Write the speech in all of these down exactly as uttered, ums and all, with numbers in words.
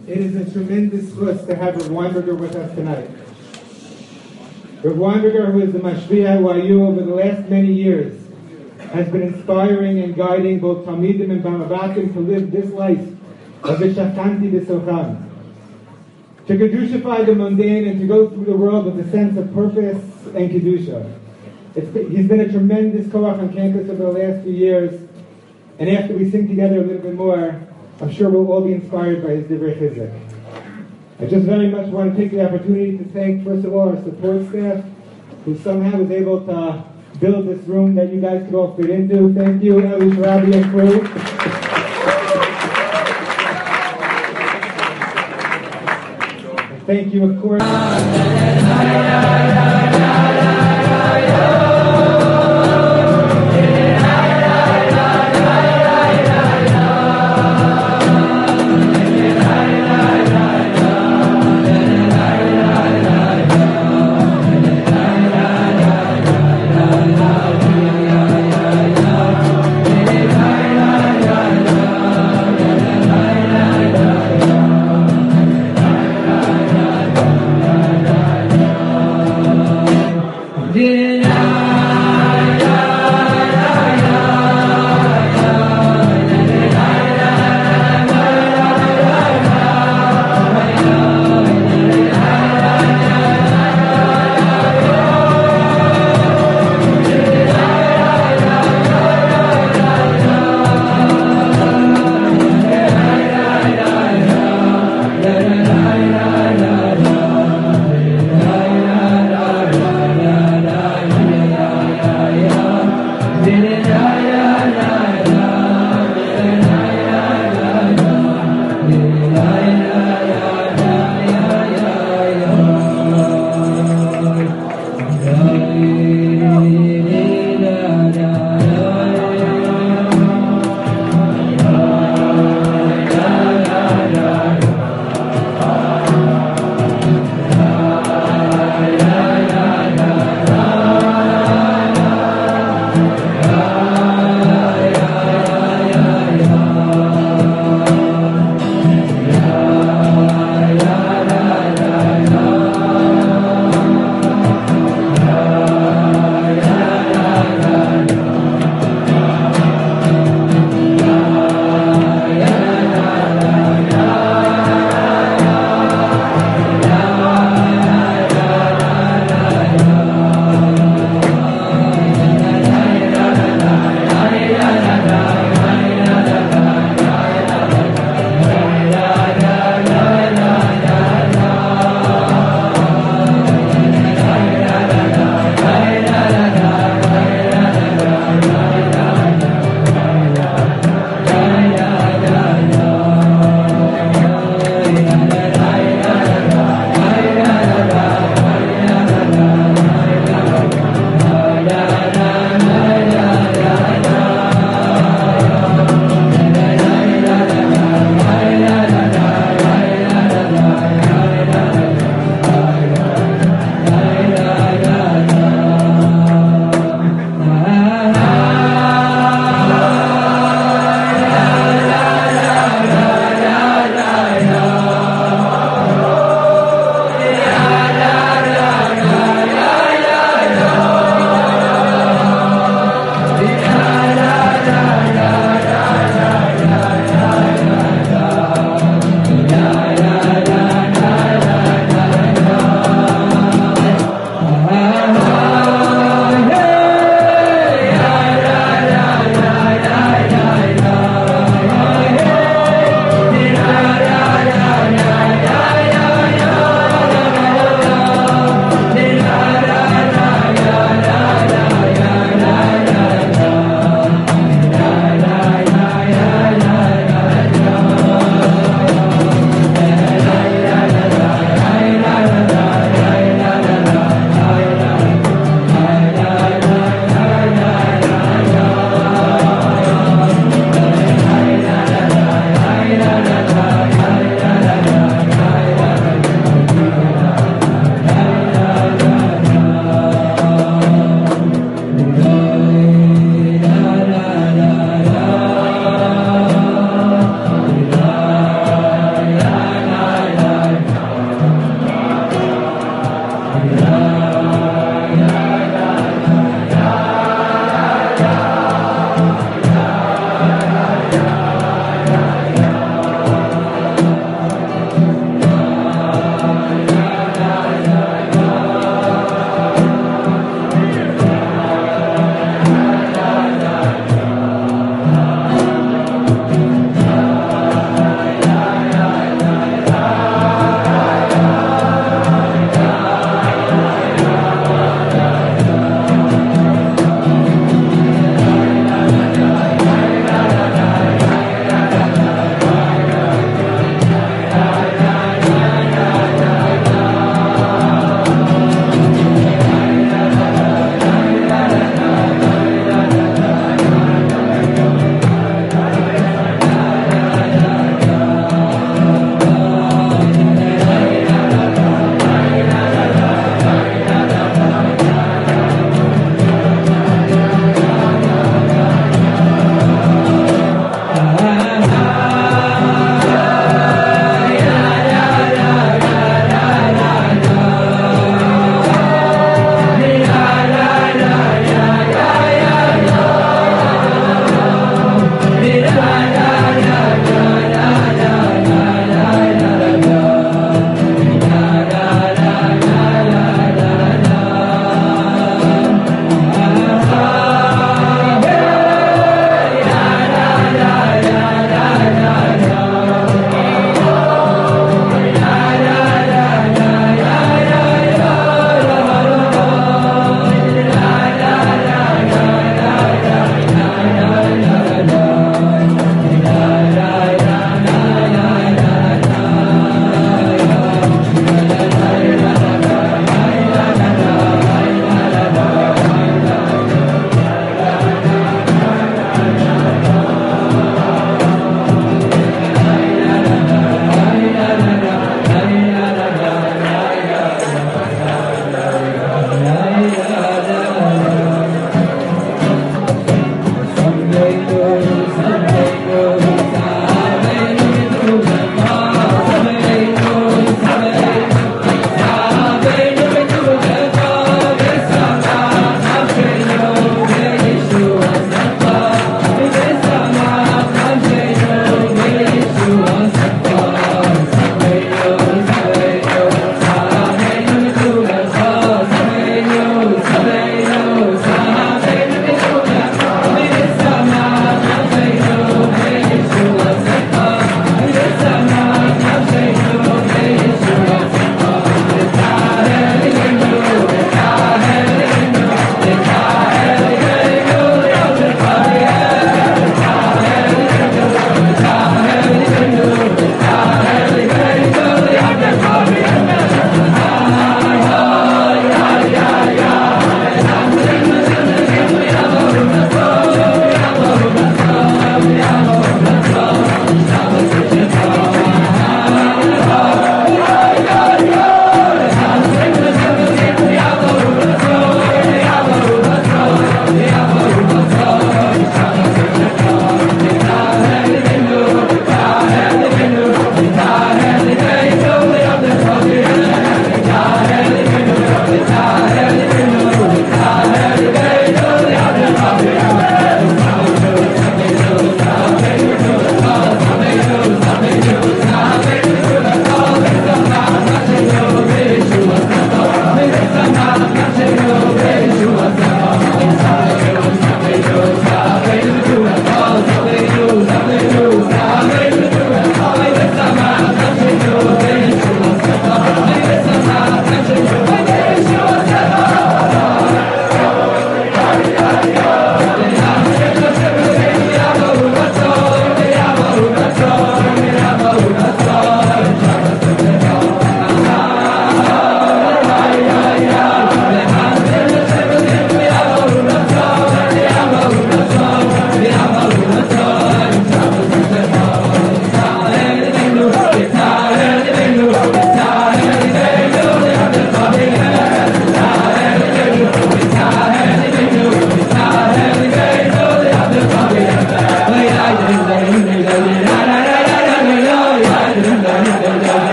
It is a tremendous chus to have Rav Weinberger with us tonight. Rav Weinberger, who is the Mashviah Wayu over the last many years, has been inspiring and guiding both Talmidim and Bamavatim to live this life of V'shachanti b'socham, to Kedushify the mundane and to go through the world with a sense of purpose and Kedusha. It's been, he's been a tremendous koach on campus over the last few years, and after we sing together a little bit more, I'm sure we'll all be inspired by his Divrei Chizuk. I just very much want to take the opportunity to thank, first of all, our support staff, who somehow was able to build this room that you guys could all fit into. Thank you, Eli Sharabi and crew. Thank you, of course.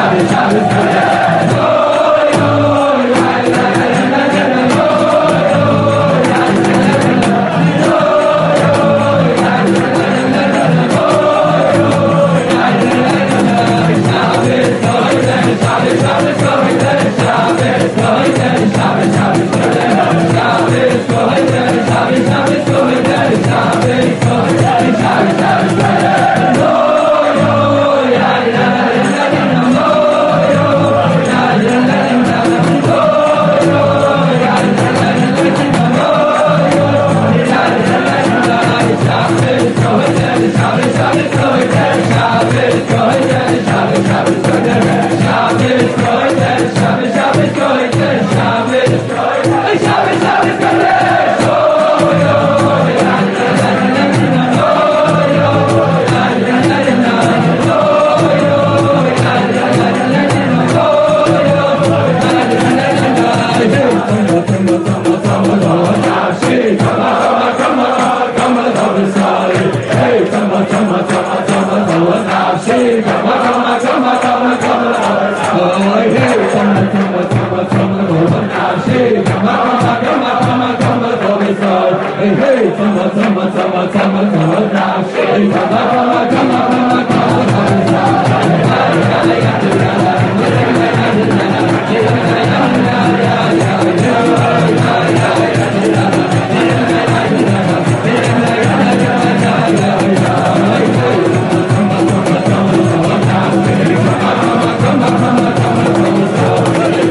Come on, come on, come on, come on, come on, come on, come on, come on, come on,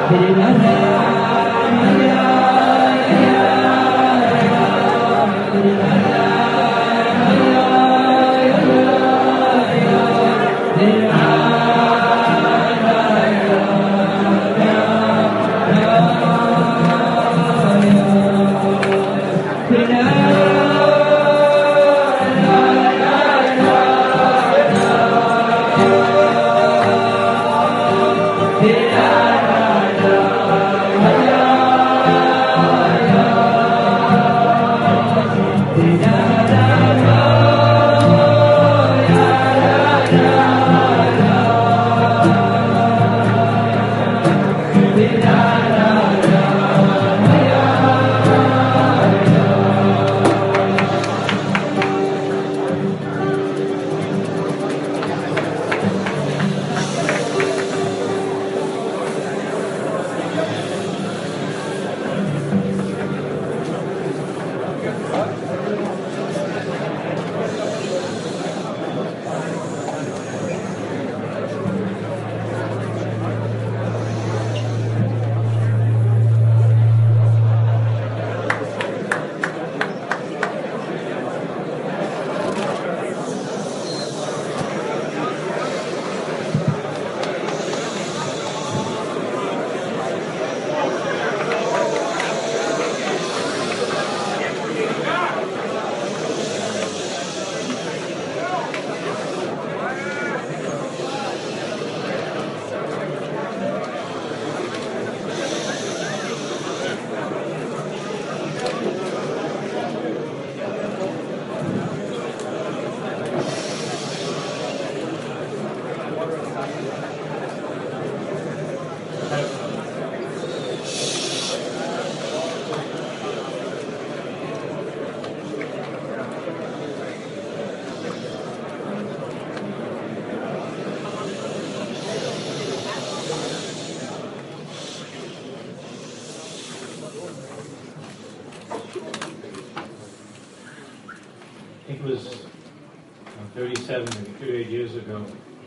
think it was uh, thirty-seven, maybe thirty-eight years ago.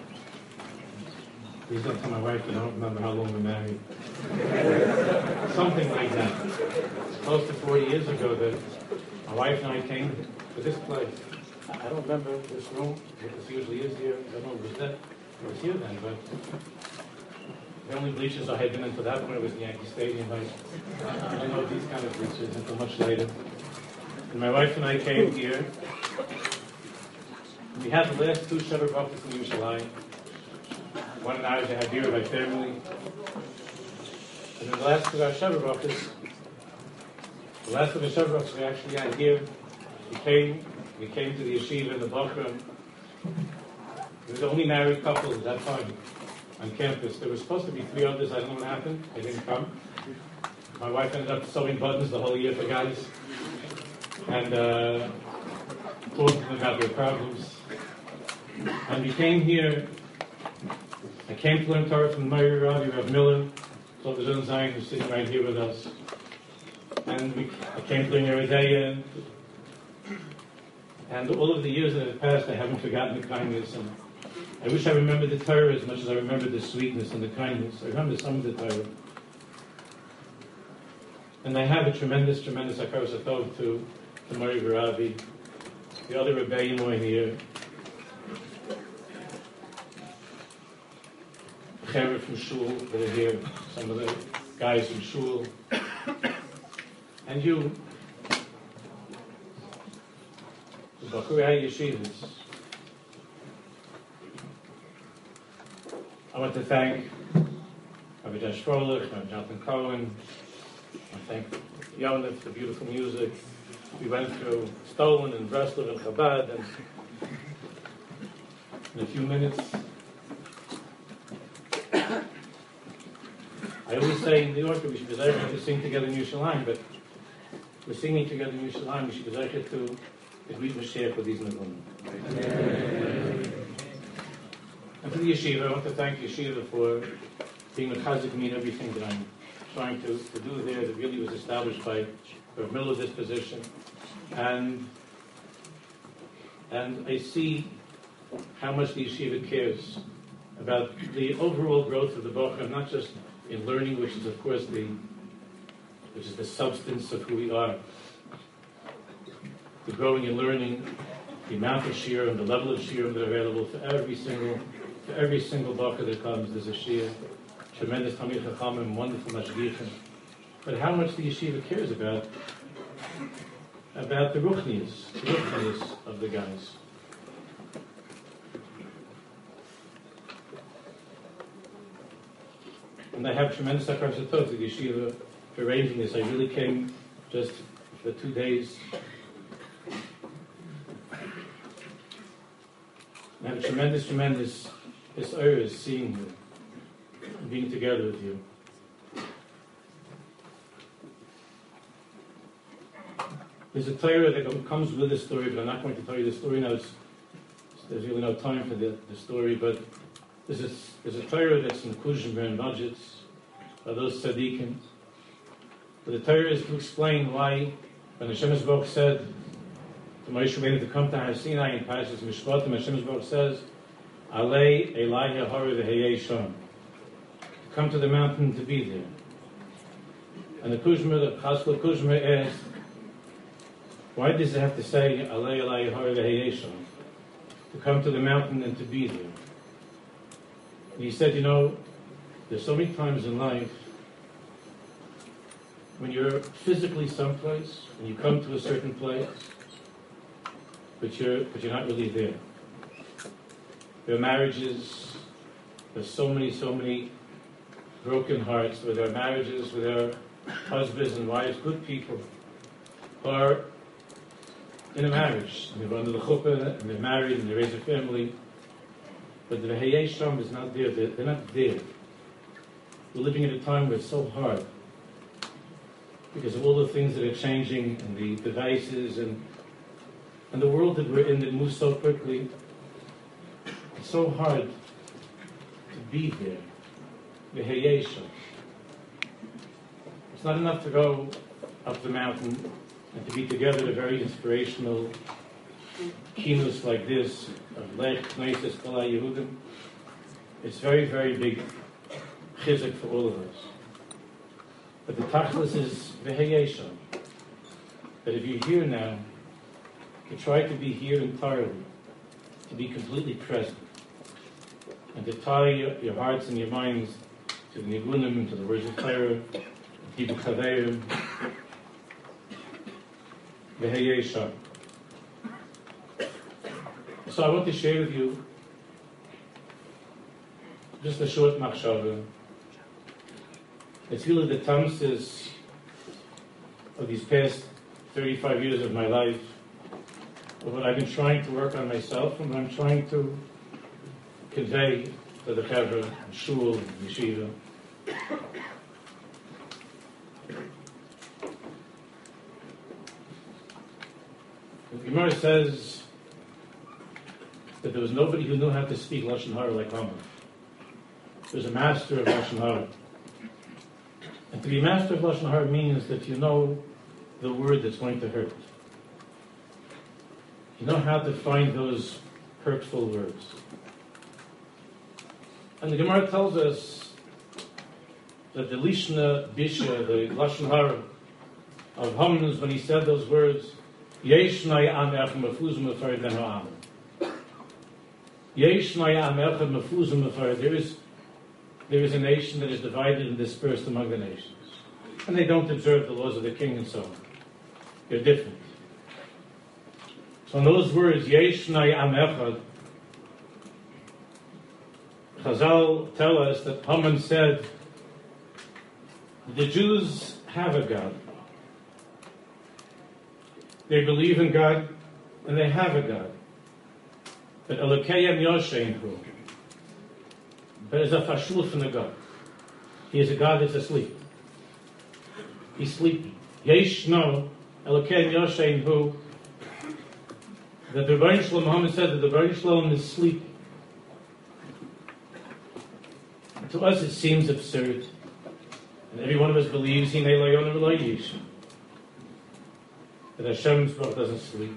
Please don't tell my wife that I don't remember how long we married. Something like that. It's close to forty years ago that my wife and I came to this place. I don't remember this room, what this usually is here. I don't know if it was that. It was here then, but the only bleachers I had been in to that point was the Yankee Stadium. I, I didn't know these kind of bleachers until much later. And my wife and I came here. We had the last two Shabbat Brachos in Yerushalayim. One in Arja Hadir by family. And then the last of our Shabbat Brachos, the last of the Shabbat Brachos we actually had here. We came, we came to the yeshiva in the Bachram. We were the only married couple at that time on campus. There were supposed to be three others. I don't know what happened. They didn't come. My wife ended up sewing buttons the whole year for guys. And uh, talking to them about their problems. And we came here. I came to learn Torah from Meir Ravi, Rav Miller, so the Zon Zion, who's sitting right here with us. And we, I came to learn Yeridea. And all of the years that have passed, I haven't forgotten the kindness. And I wish I remembered the Torah as much as I remember the sweetness and the kindness. I remember some of the Torah. And I have a tremendous, tremendous hakaras hatov to to Meir Ravi, the other Rebbeim are here, the Chaver from Shul that are here, some of the guys from Shul, and you, the Bachurei Yeshivas. I want to thank Rabbi Josh Froelich, Rabbi Jonathan Cohen. I thank Yonah for the beautiful music. We went through Stolen and Breslov and Chabad, and in a few minutes, I always say in New York that we should be able to sing together in Yerushalayim, but we're singing together in Yerushalayim, we should be able to read Mashiach with these Nevunim. And for the yeshiva, I want to thank yeshiva for being a chazik me in everything that I'm trying to, to do there that really was established by Rav Miller, this position. And and I see how much the yeshiva cares about the overall growth of the Bachram, not just in learning, which is of course the which is the substance of who we are. The growing and learning, the amount of shiur and the level of shiur that are available for every single for every single baka that comes. There's a shiur, tremendous Talmid Chachamim, wonderful mashgichim. But how much the yeshiva cares about about the ruchnius, the ruchnius of the guys. And I have tremendous hakaras to the yeshiva for arranging this. I really came just for two days. I have a tremendous, tremendous this honor is seeing you, and being together with you. There's a Torah that comes with this story, but I'm not going to tell you the story now. It's, there's really no time for the, the story, but there's a, there's a Torah that's in Kuzhin and Majits, by those tzaddikim. But the Torah is to explain why, when Hashem Yisborach said to Moshe Rabbeinu to come to Har Sinai in Parashas Mishpatim, Hashem Yisborach says, Alei Elai Hahar v'Heyei Sham, to come to the mountain to be there. And the Kuzma, the Chaskel Kuzma asked, why does it have to say Alei Elai Hahar v'Heyei Sham, to come to the mountain and to be there? And he said, you know, there's so many times in life when you're physically someplace and you come to a certain place, but you're but you're not really there. There are marriages, there's so many, so many broken hearts with our marriages, with our husbands and wives, good people who are in a marriage, and they're under the chuppah, and they're married, and they raise a family, but the V'heyei Sham is not there. They're, they're not there. We're living at a time where it's so hard because of all the things that are changing and the devices and and the world that we're in that moves so quickly. It's so hard to be there. V'heyei Sham. It's not enough to go up the mountain and to be together at a very inspirational keynotes like this of Lech Knesset Kol HaYehudim. It's very, very big chizuk for all of us. But the tachlis is V'heyei Sham. That if you're here now, to try to be here entirely, to be completely present, and to tie your, your hearts and your minds to the Nigunim, to the words of Torah, to the Chaverim, V'heyei Sham. So I want to share with you just a short machshava. It's really the tamsis of these past thirty-five years of my life, of what I've been trying to work on myself and what I'm trying to convey to the Chevra, and Shul, and Yeshiva. The Gemara says that there was nobody who knew how to speak Lashon Hara like Haman. There's a master of Lashon Hara. And to be a master of Lashon Hara means that you know the word that's going to hurt. You know how to find those hurtful words. And the Gemara tells us that the Lishna Bisha, the Lashon Hara of Haman, when he said those words, Yesh na'yam echad mefuzim mefarid ben ha'am. Yesh na'yam echad mefuzim mefarid. There is there is a nation that is divided and dispersed among the nations, and they don't observe the laws of the king and so on. They're different. So in those words, Yesh na'yam echad, Chazal tell us that Haman said, the Jews have a God. They believe in God, and they have a God. But Elokeyem Yosheinu, but is a fashul from the God. He is a God that's asleep. He's sleeping. Yeshno Elokeyem Yosheinu, that the Rebbeinu Shalom, Muhammad said that the Rebbeinu Shalom is sleeping. To us it seems absurd, and every one of us believes Hinei Lo Yonah V'Lo Yishan, that Hashem's Baruch doesn't sleep.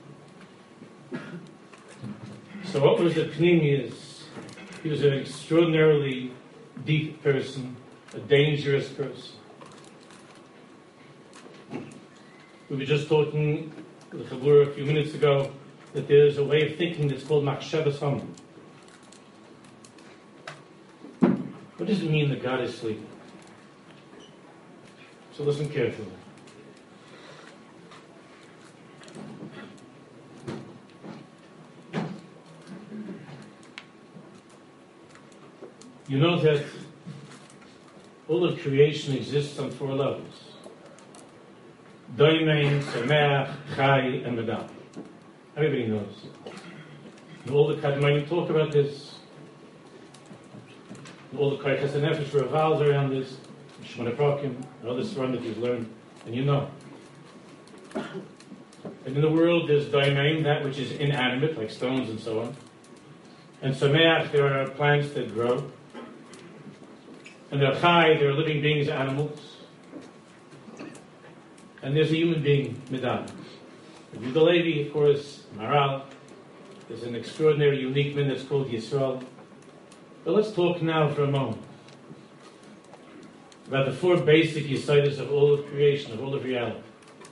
So what was the Pnimius? He was an extraordinarily deep person, a dangerous person. We were just talking with the Chabur a few minutes ago that there's a way of thinking that's called Machshavas Hamon. What does it mean that God is sleeping? So listen carefully. You know that all of creation exists on four levels. Doimein, Sameach, Chai, and Medal. Everybody knows. And all the Kadmainim talk about this. And all the Koyches and Nefesh revolves around this. Shemona Prakim, and all this run that you've learned, and you know. And in the world there's Doimein, that which is inanimate, like stones and so on. And Sameach, there are plants that grow. And there are Chai, there are living beings, animals. And there's a human being, Medal. Yehuda Levi, of course, Maral. There's an extraordinary, unique man that's called Yisrael. But let's talk now for a moment about the four basic yesodis of all of creation, of all of reality.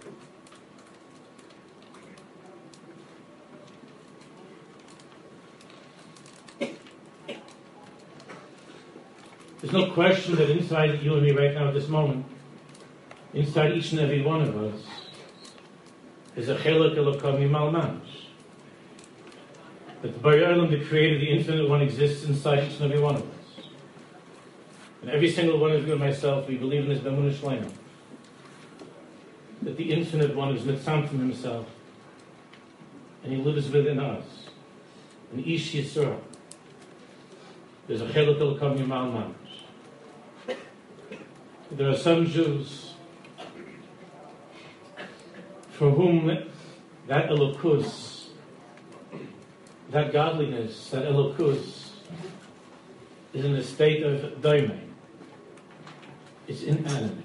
There's no question that inside you and me right now at this moment, inside each and every one of us, is a chelak elokam mimal mamash. That the Bari Olam, the Creator, the Infinite One, exists inside each and every one of us. And every single one of you and myself, we believe in this Bemunah Shleima. That the Infinite One is mitzam from Himself, and He lives within us. And Ish Yisrael, there's a chelak elokam mimal mamash. There are some Jews for whom that elokus, that godliness, that elokus, is in a state of doimein. It's inanimate.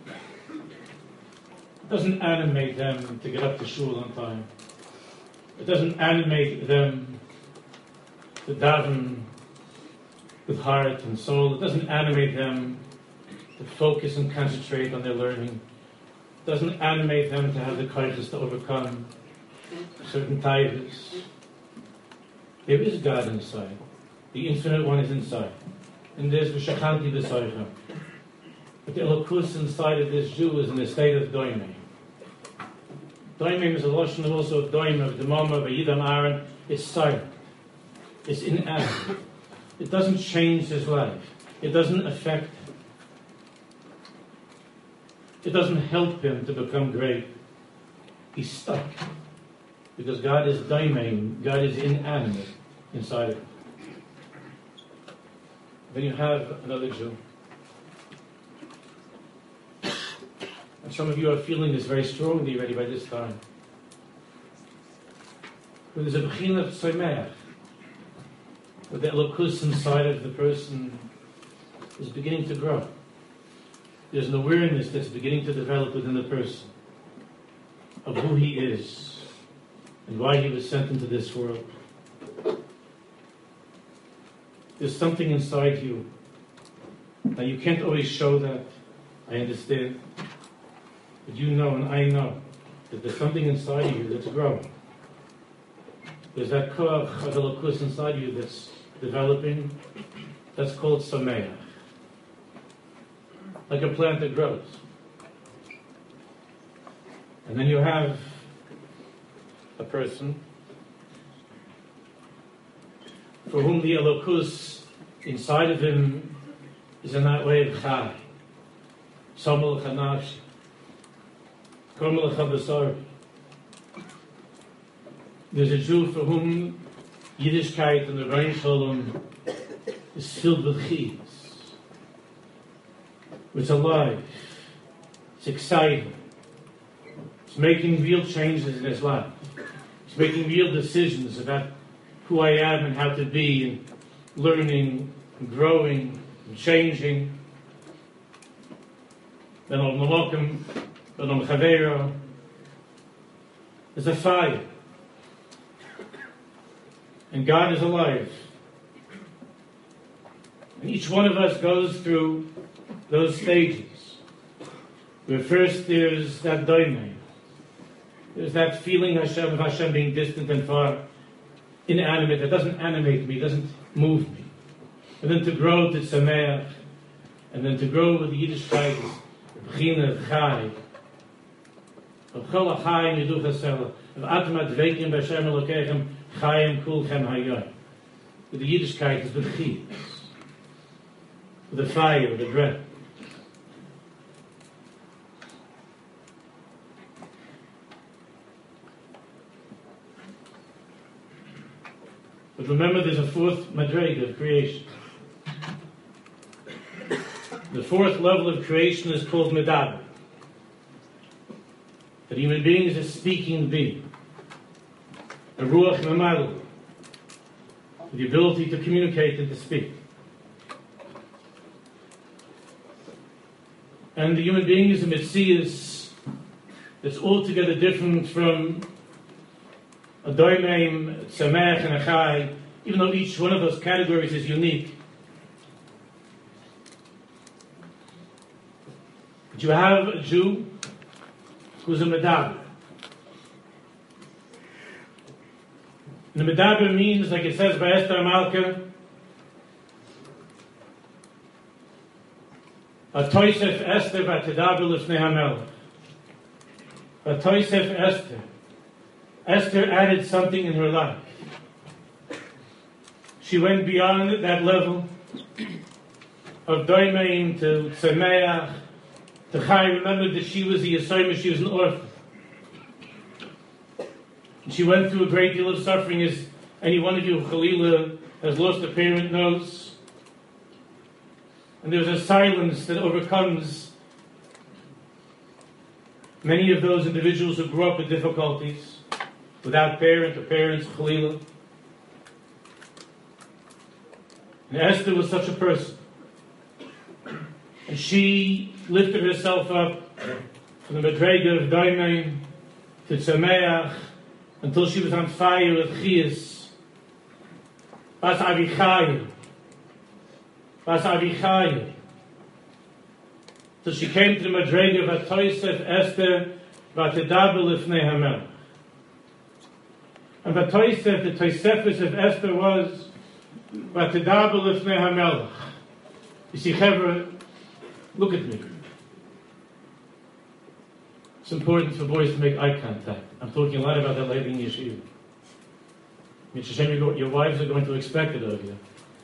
It doesn't animate them to get up to shul on time. It doesn't animate them to daven with heart and soul. It doesn't animate them to focus and concentrate on their learning. It doesn't animate them to have the courage to overcome certain taivas. There is God inside. The Infinite One is inside. And there's V'shachanti b'soichem. But the elokus inside of this Jew is in a state of doimein. Doimein is a lotion also of doim, of demama, of yidam aaron. It's silent. It's inanimate. It doesn't change his life. It doesn't affect him. It doesn't help him to become great. He's stuck. Because God is doimein, God is inanimate inside of him. Then you have another Jew. And some of you are feeling this very strongly already by this time. But there's a b'china of soimeach, where the elokus inside of the person is beginning to grow. There's an awareness that's beginning to develop within the person of who he is and why he was sent into this world. There's something inside you. Now you can't always show that, I understand. But you know and I know that there's something inside of you that's growing. There's that koach of elokus inside you that's developing. That's called sameach. Like a plant that grows. And then you have a person for whom the elokus inside of him is in that way of chai. Somel chanash. Kormel chabasar. There's a Jew for whom Yiddishkeit and the Rein Shalom is filled with chiyus. It's alive. It's exciting. It's making real changes in his life. It's making real decisions about who I am and how to be, and learning and growing and changing. Then on Mamokim, then on Chavero. There's a fire. And God is alive. And each one of us goes through those stages, where first there's that doime, there's that feeling Hashem, of Hashem being distant and far, inanimate, that doesn't animate me, doesn't move me. And then to grow to Sameach, and then to grow with the Yiddishkeit, B'china, Chai, of Chol HaChaim Yidu Chasela, of Atma Dveikim B'Hashem Elokechem, Chayim Kulchem Hayoy. With the Yiddishkeit is with the Chiyas, with the fire, with the breath. But remember, there's a fourth madrega of creation. The fourth level of creation is called medaber. That human being is a speaking being, a ruach mamalu, with the ability to communicate and to speak. And the human being is a metzias that's altogether different from a doimeim, samech, and a chai, even though each one of those categories is unique. But you have a Jew who's a medaber. And the medaber means, like it says by Esther Malka, a toisef Esther v'tedaber l'fnei hamelech. A toisef Esther. Esther added something in her life. She went beyond that level of doimein to tzemeach, to chai. Remember that she was the Yisrael, she was an orphan. And she went through a great deal of suffering, as any one of you who Chalila has lost a parent knows. And there's a silence that overcomes many of those individuals who grew up with difficulties, without parent or parents, Chalila. And Esther was such a person. And she lifted herself up from the Madrega of Doimein to Tzameach until she was on fire with Chiyas. Bas Avichai. Bas Avichai. Till she came to the Madrega of Atoisef Esther Vatedaber Lifnei Hamelech. And Vatoisef, the Toisefus of Esther was Vatedaber Lifnei Hamelech. You see, Chevra, look at me. It's important for boys to make eye contact. I'm talking a lot about that later in Yeshiva. Hashem, your wives are going to expect it of you.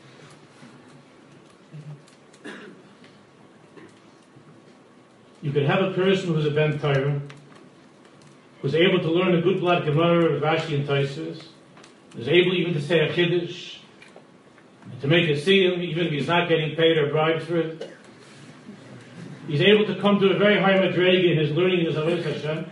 You could have a person who's a Ben Torah, who's able to learn a good blood Gemara of Rashi and Tosfos, is able even to say a Kiddush, to make a siyum, even if he's not getting paid or bribed for it. He's able to come to a very high madrega in his learning in his Avodas Hashem.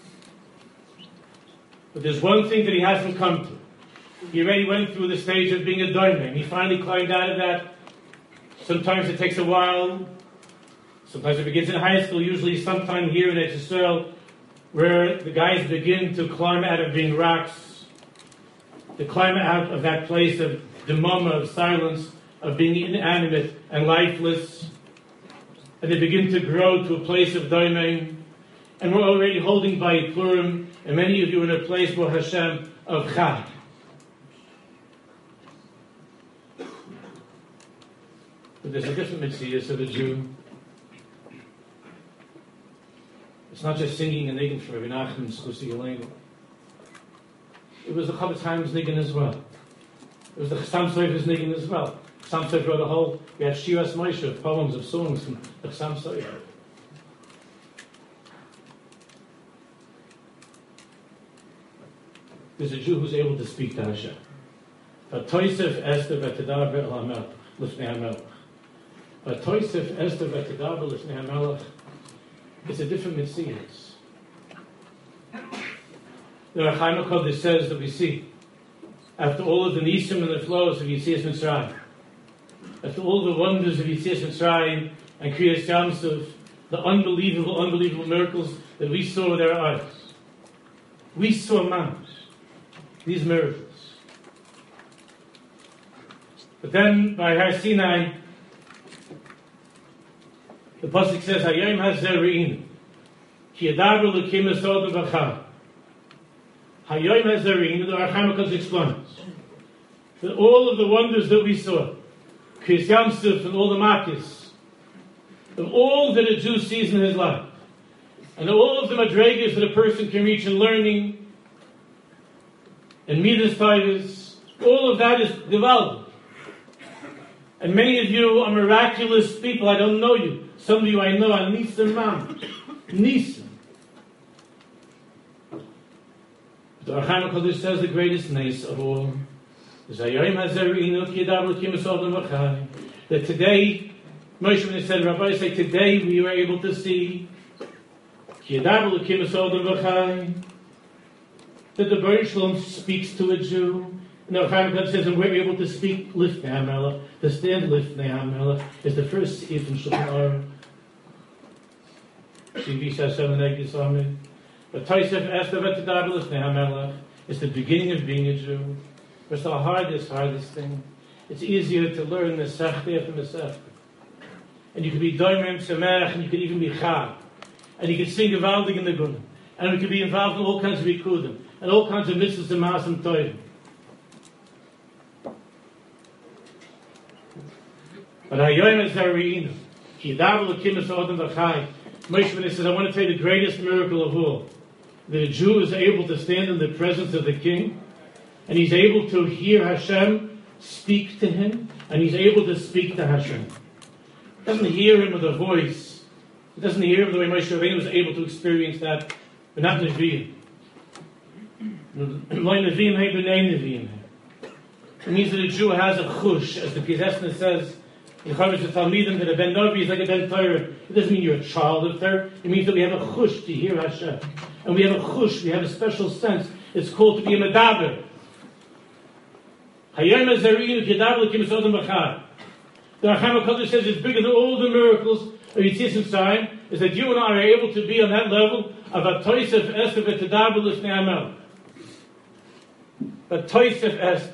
But there's one thing that he hasn't come to. He already went through the stage of being a doimen. He finally climbed out of that. Sometimes it takes a while. Sometimes it begins in high school, usually sometime here in Eretz Yisrael, where the guys begin to climb out of being rocks, to climb out of that place of demama, of silence, of being inanimate and lifeless. And they begin to grow to a place of doimein. And we're already holding by Purim, and many of you are in a place, Baruch Hashem, of chai. But there's a different mitzvah of the Jew. It's not just singing and niggin for Rabbi Nachman, Schusi Yelenu. It was the Chavetz Chaim's niggin as well. It was the Chassam Sofer's niggin as well. Chassam Sofer wrote a whole, we had Shiras Moshe, of poems, of songs from the Chassam Sofer. There's a Jew who's able to speak to Hashem. V'toisef Esther v'tedaber el hamelech, l'fnei hamelech. V'toisef Esther v'tedaber l'fnei hamelech. It's a different mitzvah. There are Chaim HaKodesh says that we see, after all of the nisim and the flows of Yetzias Mitzrayim, after all the wonders of Yetzias Mitzrayim and Kriyas Yamsuf, the unbelievable, unbelievable miracles that we saw with our eyes, we saw mamash these miracles. But then by Har Sinai, The pasuk says, "Hayom hazerin, ki yadaber l'kim esod v'chai." Hayom hazerin. The Ohr HaChaim explains that all of the wonders that we saw, Kriyas Yamsuf and all the Makkos, of all that a Jew sees in his life, and all of the madregas that a person can reach in learning and midas tayvus, all of that is developed. And many of you are miraculous people. I don't know you. Some of you I know. I'm Nisan Mam. Nisan. The Ohr HaChaim HaKadosh says the greatest nace of all is Hayom Hazerinu Ki Yadaber L'kim Esod V'chai. That today, Moshe when he said, Rabbi say, today we were able to see Ki Yadaber L'kim Esod V'chai, that the Baruch Shalom speaks to a Jew. And the Ohr HaChaim HaKadosh says, and we're able to speak Lifnei HaMelech, to stand Lifnei HaMelech, is the first seed from Shulchan Aruch. Shivi Shashem and Egis Amen. But Taisef Esther V'Tadaber Lifnei HaMelech is the beginning of being a Jew. It's the hardest, hardest thing. It's easier to learn Mesechta after Mesechta. And you can be Doimer and Semech, and you can even be Chag. And you can sing Gevaldig in the Gun. And we can be involved in all kinds of Rikudim, and all kinds of mitzvahs and maas and toivim. But Hayom Hazerinu, Ki Yadaber L'kim Esod V'chai. Moshe when he says, I want to tell you the greatest miracle of all. That a Jew is able to stand in the presence of the king, and he's able to hear Hashem speak to him, and he's able to speak to Hashem. He doesn't hear him with a voice. He doesn't hear him the way Moshe Rabbeinu was able to experience that, but not Nevi'im. Lo Nevi'im hei b'nei Nevi'im. It means that a Jew has a chush, as the Pizesna says in Chavish Talmidim, that a ben Novi is like a ben Torah. It doesn't mean you're a child of Torah. It means that we have a chush to hear Hashem. And we have a chush, we have a special sense. It's called to be a medaber. Hayom Hazerinu Ki Yadaber L'kim Esod V'chai. The Ohr HaChaim HaKadosh says it's bigger than all the miracles of Yitzis Mitzrayim, is that you and I are able to be on that level of a Toisef Esther V'Tadaber Lifnei HaMelech. A Toisef Esther.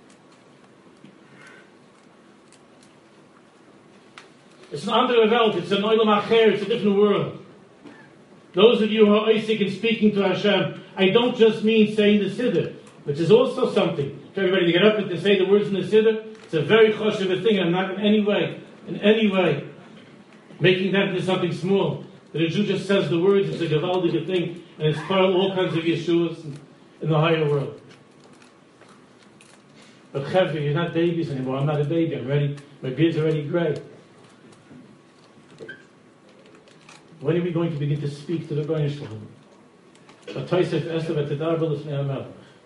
It's an andere Welt, it's an Olam Acher, it's a different world. Those of you who are Isaac and speaking to Hashem, I don't just mean saying the Siddur, which is also something. For everybody to get up and to say the words in the Siddur, it's a very choshev thing. I'm not in any way, in any way, making that into something small. That a Jew just says the words, it's a gewaldige thing, and it's part of all kinds of Yeshuas in, in the higher world. But Chevy, you're not babies anymore. I'm not a baby. I'm ready. My beard's already gray. When are we going to begin to speak to the Rebbeinu Shalom? But Taisef Esther V'Tadaber Lifnei HaMelech.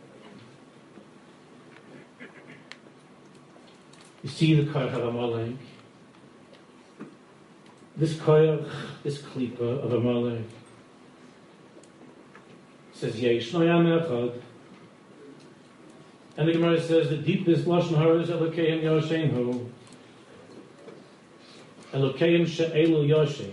You see the Koyach of Amalek. This Koyach, this Klipa of Amalek, says Yeshno Yam Echad. And the Gemara says the deepest Lashon Hara is Elokeim Yosheinu. Elokeim She'elu Yosheinu.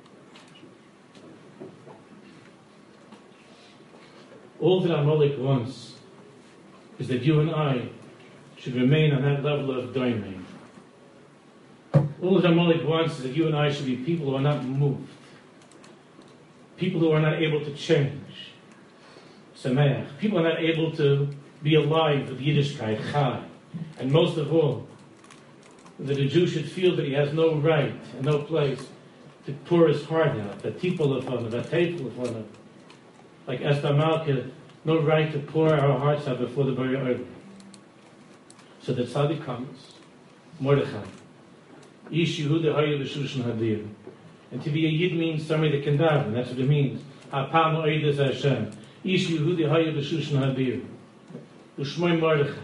All that Amalek wants is that you and I should remain on that level of doiming. All that Amalek wants is that you and I should be people who are not moved, people who are not able to change, Sameach, people who are not able to be alive with Yiddishkeit, Chai, and most of all, that a Jew should feel that he has no right and no place to pour his heart out, that people of honor, that table of honor, like Esther Malka, no right to pour our hearts out before the Bari Olam. So the tzaddik comes, Mordechai, Ish Yehuda Hayu B'Shushan Hadir. And to be a Yid means somebody that can daven. That's what it means. Hapam Oides Hashem. Ish Yehuda Hayu B'Shushan Hadir. Ushmoy Mordechai.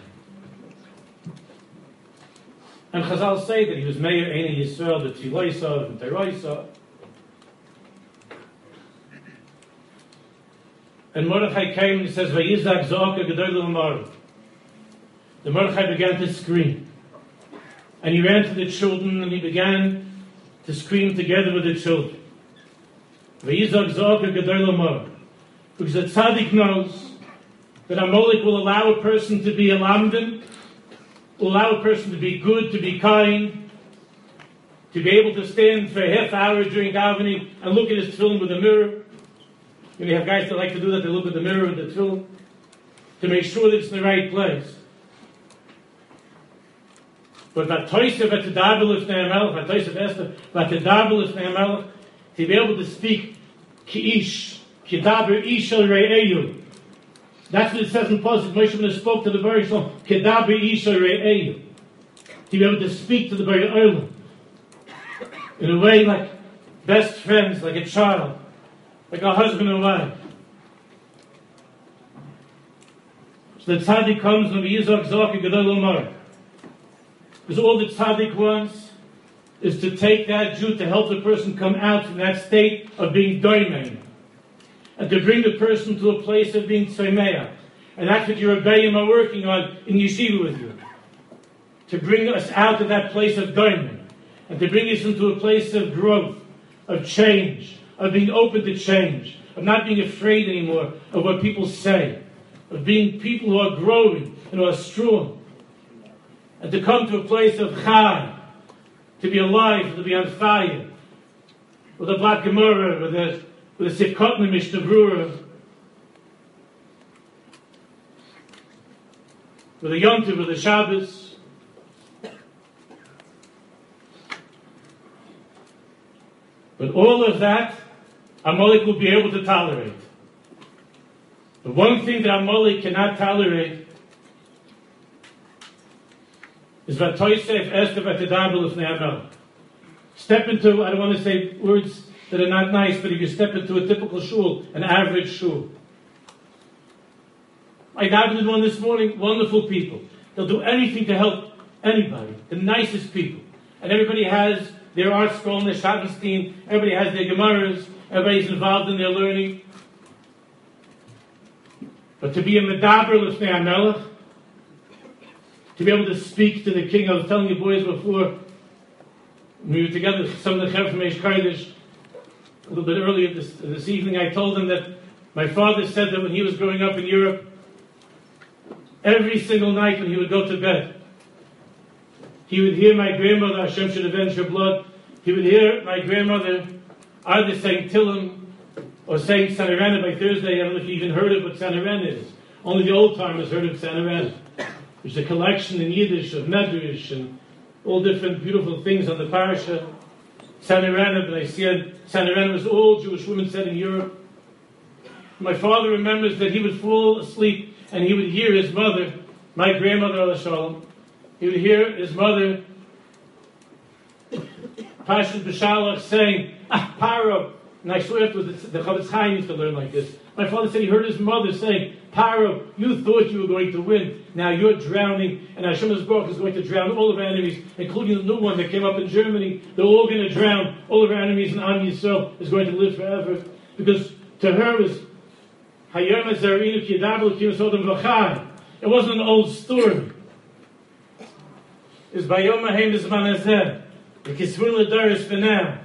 And Chazal say that he was Meir Eina Yisrael, the Tfiloisov and Teroisov. And Mordechai came and he says, Vayizak Zoka Gedoyle Umar. The Mordechai began to scream. And he ran to the children and he began to scream together with the children. Vayizak Zoka Gedoyle Umar. Because the tzaddik knows that Amalek will allow a person to be a lamdan, will allow a person to be good, to be kind, to be able to stand for a half hour during davening and look at his tefillin with a mirror. You know, you have guys that like to do that, they look at the mirror with the tefillin to make sure that it's in the right place. But Vatoysev at the Dabel of Ne'amelech, Vatoysev Esther, at the Dabel of Ne'amelech, to be able to speak Ki'ish, Kidaber Ish al Re'eyu. That's what it says in Pasuk. Moshe Rabbeinu spoke to the Baruch Shalom, Kidaber Ish al Re'eyu. To be able to speak to the Baruch Olam in a way like best friends, like a child, like a husband and wife. So the tzaddik comes and Yizak Zaki Gadol Omar. Because all the tzaddik wants is to take that Jew to help the person come out from that state of being doimen, and to bring the person to a place of being tzomeah. And that's what your rebbeim are working on in yeshiva with you. To bring us out of that place of doimen, and to bring us into a place of growth, of change, of being open to change, of not being afraid anymore of what people say, of being people who are growing and who are strong, and to come to a place of chai, to be alive, to be on fire, with a black gemara, with a with a sifkot and mishnah brura, with a yom tov, with a Shabbos. But all of that, Amalek will be able to tolerate. The one thing that Amalek cannot tolerate is Vatoysef Esther Vatidabel of Ne'amelech. Step into, I don't want to say words that are not nice, but if you step into a typical shul, an average shul. I davened one this morning, wonderful people. They'll do anything to help anybody, the nicest people. And everybody has their art scroll and their Schottenstein, everybody has their Gemaras, everybody's involved in their learning. But to be a Medaber L'fnei HaMelech, to be able to speak to the king, I was telling you boys before, when we were together, some of the Chaver from Eish Kodesh, a little bit earlier this, this evening, I told them that my father said that when he was growing up in Europe, every single night when he would go to bed, he would hear my grandmother, Hashem should avenge her blood, he would hear my grandmother either saying Tillim or saying Sanarena by Thursday. I don't know if you even heard of what Sanarena is. Only the old timers heard of Sanarena, which is a collection in Yiddish of Medrash and all different beautiful things on the parasha. Sanarena, but I said Sanarena was all Jewish women said in Europe. My father remembers that he would fall asleep and he would hear his mother, my grandmother, Ala Shalom, he would hear his mother, Pashas B'Shalach, saying, ah, Paro. And I swear it was the, the Chavetz Chaim used to learn like this. My father said he heard his mother saying, Paro, you thought you were going to win. Now you're drowning, and Hashem Yisborach is going to drown all of our enemies, including the new one that came up in Germany. They're all going to drown. All of our enemies, and Am Yisrael is going to live forever. Because to her it was, Hayom Azarinu Ki Yadabel Ki Yisodem V'chai. It wasn't an old story. It's Bayom Mahem B'Zman Hazeh. The Kisvun L'Daris for now.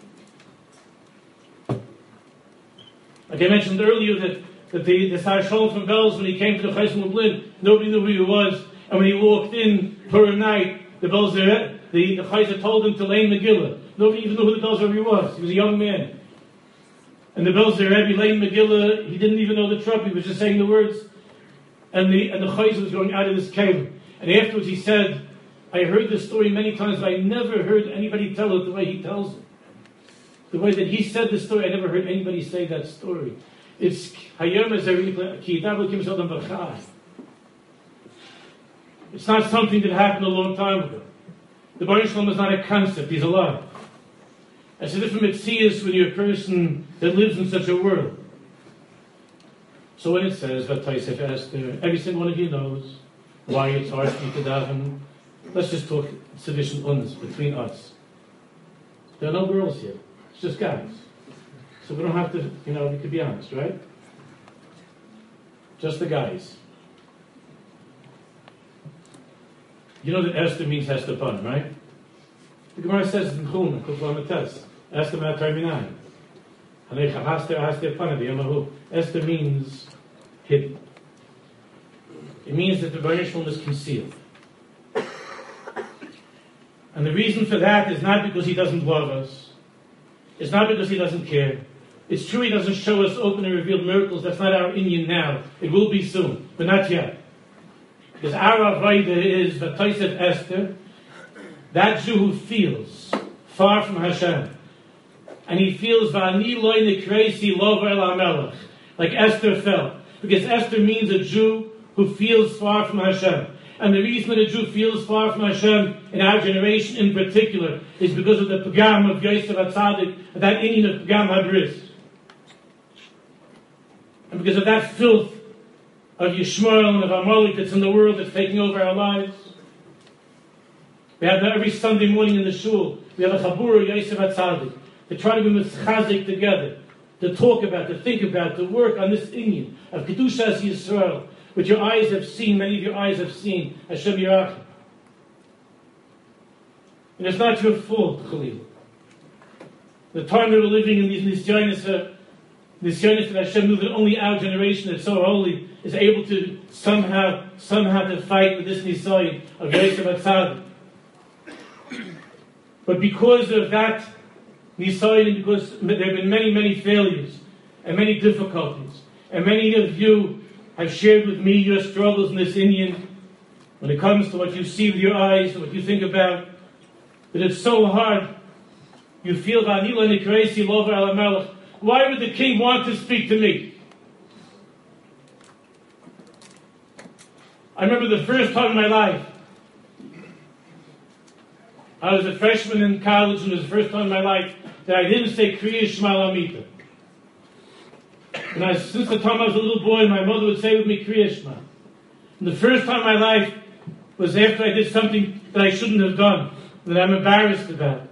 Like I mentioned earlier, that, that the, the Sar Shalom from Belz, when he came to the Chaysim Lublin, nobody knew who he was. And when he walked in Purim night, the Belz, the, the Chayzer told him to lay Megillah. Nobody even knew who the Belz Rebbe was. He was a young man. And the Belz Rebbe lay Megillah, he didn't even know the trup, he was just saying the words. And the and the Chayzer was going out of this cave. And afterwards he said, I heard this story many times, but I never heard anybody tell it the way he tells it. The way that he said the story, I never heard anybody say that story. It's It's not something that happened a long time ago. The Baruch Shalom is not a concept, he's alive. It's a different mitzias when you're a person that lives in such a world. So when it says that Taisef Esther, every single one of you knows why it's hard for you to daven. Let's just talk sufficient uns between us. There are no girls here. It's just guys. So we don't have to, you know, we could be honest, right? Just the guys. You know that Esther means Hester Pun, right? The Gemara says in Chulman, Kuklamates, Esther Ma'atarminai. Esther means hidden. It means that the Baruch Shalom is concealed. And the reason for that is not because he doesn't love us. It's not because he doesn't care. It's true he doesn't show us open and revealed miracles. That's not our Indian now. It will be soon, but not yet. Because our Avodah is V'toisef Esther, that Jew who feels far from Hashem. And he feels V'ani loy nekresi lover el HaMelech, like Esther felt. Because Esther means a Jew who feels far from Hashem. And the reason that a Jew feels far from Hashem, in our generation in particular, is because of the Pagam of Yosef HaTzadik, that Indian of Pagam Habris. And because of that filth of Yishmael and of Amalek that's in the world that's taking over our lives. We have that every Sunday morning in the shul. We have a Chabura Yosef HaTzadik to try to be mitchazik together, to talk about, to think about, to work on this Indian of Kedushas Yisrael, which your eyes have seen, many of your eyes have seen, Hashem Yirachim. And it's not your fault, Khalil. The time that we're living in these Nisyonis, uh, Nisyonis that Hashem knew that only our generation that's so holy is able to somehow, somehow to fight with this Nisayon of Yosef HaTzadik. But because of that Nisayon, and because there have been many, many failures and many difficulties, and many of you have shared with me your struggles in this Indian, when it comes to what you see with your eyes and what you think about, that it's so hard. You feel Vanila Nikresi Lover Al HaMelech. Why would the king want to speak to me? I remember the first time in my life, I was a freshman in college, and it was the first time in my life that I didn't say Kriya Shema Lamita. And I, since the time I was a little boy, my mother would say with me, Kriya Shema. And the first time in my life was after I did something that I shouldn't have done, that I'm embarrassed about.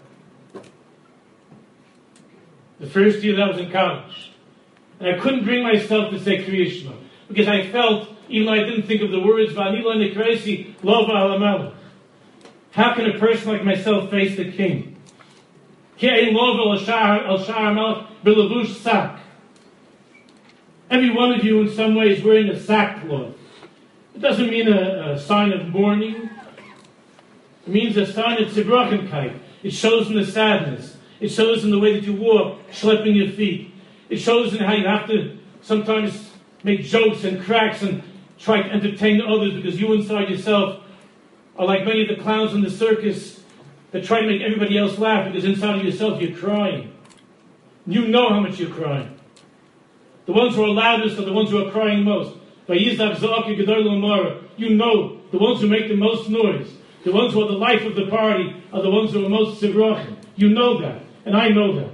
The first year that I was in college. And I couldn't bring myself to say Kriya Shema, because I felt, even though I didn't think of the words, Vanila Nekresi Lova Al HaMelech. How can a person like myself face the king? Ki ein Lova El Shar HaMelech B'levush Sak. Every one of you in some way is wearing a sackcloth. It doesn't mean a, a sign of mourning. It means a sign of tzibrochenkite. It shows in the sadness. It shows in the way that you walk, schlepping your feet. It shows in how you have to sometimes make jokes and cracks and try to entertain others, because you inside yourself are like many of the clowns in the circus that try to make everybody else laugh, because inside of yourself you're crying. You know how much you're crying. The ones who are loudest are the ones who are crying most. You know the ones who make the most noise, the ones who are the life of the party, are the ones who are most tzibrochen. You know that, and I know that.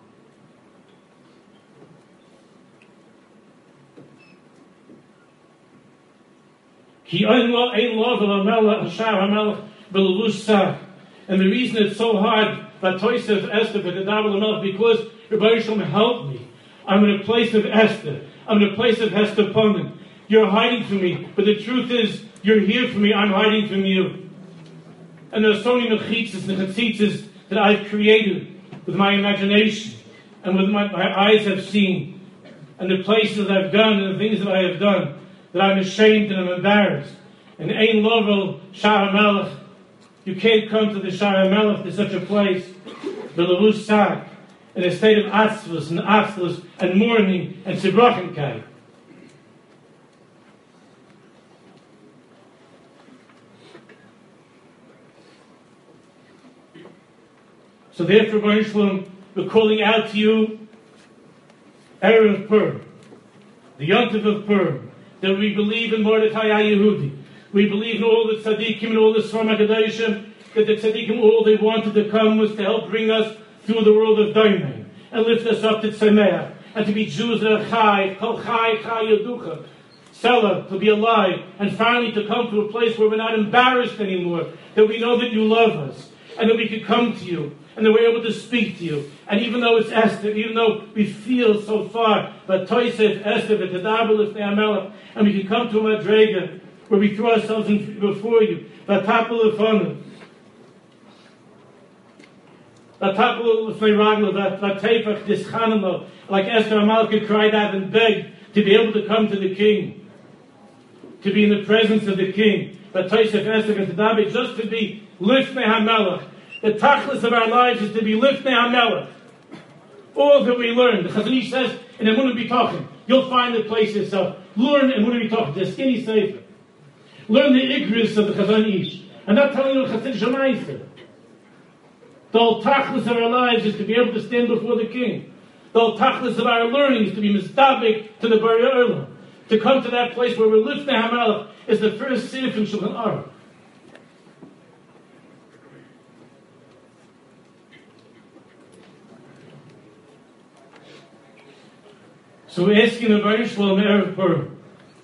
And the reason it's so hard, because Rebbeinu Shalom helped me. I'm in a place of Esther. I'm in a place of Hester Punim. You're hiding from me, but the truth is, you're here for me. I'm hiding from you. And there are so many mechitzas and chetzitzas that I've created with my imagination and with my, my eyes have seen, and the places that I've gone and the things that I have done, that I'm ashamed and I'm embarrassed. And Ein Lovel Shar HaMelech, you can't come to the Shar HaMelech, to such a place, the Levush Sak, in a state of atzvus and atzvus and mourning and tzibrochenkite. So therefore, Rebbeinu Shalom, we're calling out to you, Erev Purim, the Yontif of Purim, that we believe in Mordechai HaYehudi. We believe in all the tzaddikim and all the Sfar HaKadoshim, that the tzaddikim, all they wanted to come was to help bring us through the world of Daimon, and lift us up to Tzemeach, and to be Jews that are Chai, Kol Chai, Chai Yaducha, Selah, to be alive, and finally to come to a place where we're not embarrassed anymore, that we know that you love us, and that we could come to you, and that we're able to speak to you. And even though it's Esther, even though we feel so far, but Toysef, Esther, V'tadabel Lifnei HaMelech, and we can come to a Madrega, where we throw ourselves in before you, V'tapel Lefanu, like Esther Amalek cried out and begged to be able to come to the king, to be in the presence of the king. But Tosef Esther and Tadabi, just to be Lifnei HaMelech, The tachlis of our lives is to be lifnei HaMelech. All that we learn. The Chazon Ish says in Emunah B'Tochen, you'll find the place yourself. Learn Emunah B'Tochen, the skinny sefer. Learn the igris of the Chazon Ish. I'm not telling you Chassid Shemaisa. The whole tachlis of our lives is to be able to stand before the king. The whole tachlis of our learning is to be mistabik to the Bari Olam. To come to that place where we're lifnei HaMelech is the first sif in Shulchan Aruch. So we're asking the Baruch Shalom Erev Purim.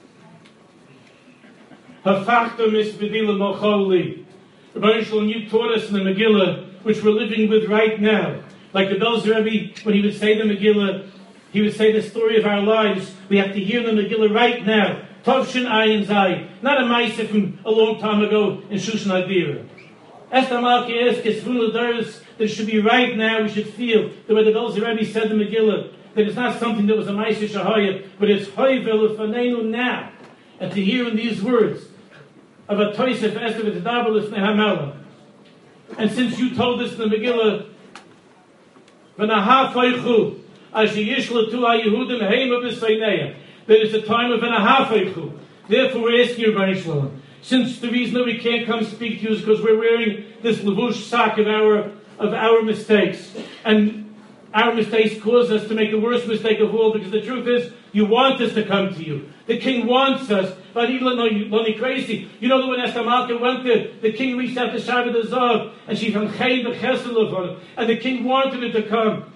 Hafachta misbedila mocholi. The Baruch Shalom, you taught us in the Megillah, which we're living with right now. Like the Belzer Rebbe, when he would say the Megillah, he would say the story of our lives. We have to hear the Megillah right now. Tovshin Ayin Zai. Not a Maisa from a long time ago in Shushan Adira. Esther Malki asked, that it should be right now. We should feel the way the Belzer Rebbe said the Megillah, that it's not something that was a Maisa Shahayat, but it's Hoyvel Ufanenu now. And to hear in these words of a Toysef Esther with the Dabalis Nehamela. And since you told us in the Megillah, V'naha Foichu, Asher Yishla Tu HaYehudim Heima B'Seineya, that it's a time of V'naha Foichu. Therefore we're asking you, Baruch Shalom, since the reason that we can't come speak to you is because we're wearing this levush sack of our of our mistakes. And our mistakes cause us to make the worst mistake of all, because the truth is, you want us to come to you. The king wants us. But even though you're crazy, you know that when Esther Malka went there, the king reached out to Shabbat Azov, and she from Chayin the Chesed on it, and the king wanted her to come.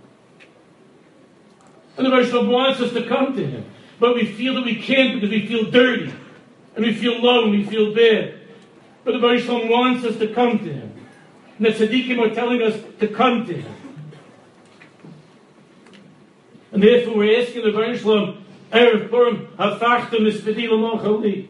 And the Baruch Shalom wants us to come to him. But we feel that we can't because we feel dirty, and we feel low, and we feel bad. But the Baruch Shalom wants us to come to him. And the Tzaddikim are telling us to come to him. And therefore we're asking the Baruch Shalom, Erev Purim, Hafachta Misbedila Mochali.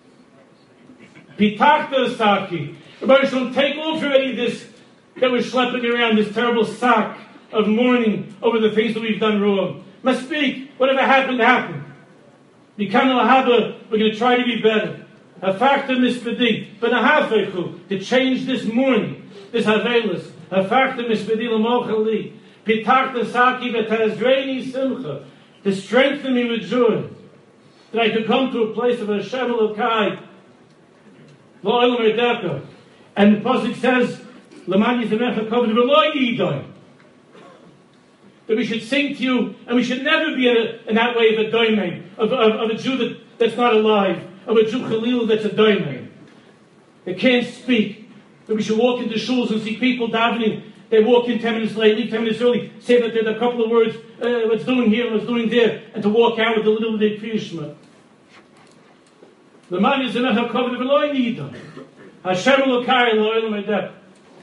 Pitachta Saki. The Baruch Shalom, take off already this that we're schlepping around, this terrible sack of mourning over the things that we've done wrong. Must speak. Whatever happened, happened. Become Lahaba, we're going to try to be better. Hafachta Misbedi, Benahafechu, to change this mourning, this Havelis. Hafachta Misbedila Mochali. Pitachta Saki V'Tazreini Simcha, to strengthen me with joy, that I could come to a place of Hashem Elokai, Lo Elam Erdeka. And the pasuk says, L'man Yizemecha Koved V'Lo Yidai, that we should sing to you, and we should never be in, a, in that way of a doimen, of, of, of a Jew that, that's not alive, of a Jew Chalil that's a doimen, that can't speak. That we should walk into shuls and see people davening. They walk in ten minutes late, leave ten minutes early, say that there's a couple of words, uh, what's doing here, what's doing there, and to walk out with a little bit of Kriyishma. The man is in a covered of Eloi Nida. Hashem Elokai Lo Elam Erdeka.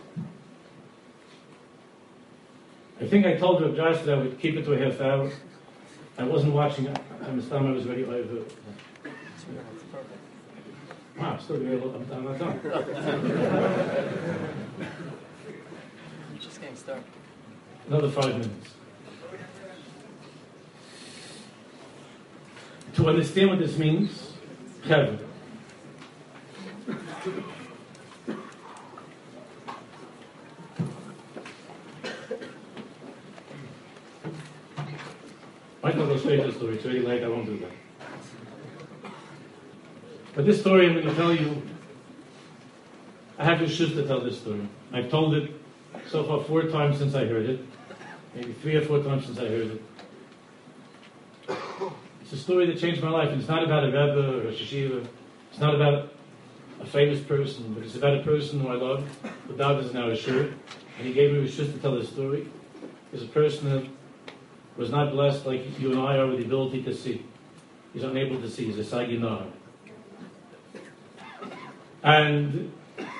I think I told Reb Josh that I would keep it to a half hour. I wasn't watching it. I was I was ready over. Wow, I'm still very I'm, I'm not done. Just getting started. Another five minutes. To understand what this means, Kevin. I might not go straight to the story. It's very late. I won't do that. But this story, I'm going to tell you. I have the shus to tell this story. I've told it so far four times since I heard it, maybe three or four times since I heard it. It's a story that changed my life. And it's not about a Rebbe or a Sheshiva. It's not about a famous person, but it's about a person who I love. The Dad is now a shur, and he gave me a shus to tell this story. It's a person that was not blessed like you and I are with the ability to see. He's unable to see. He's a Saginar. And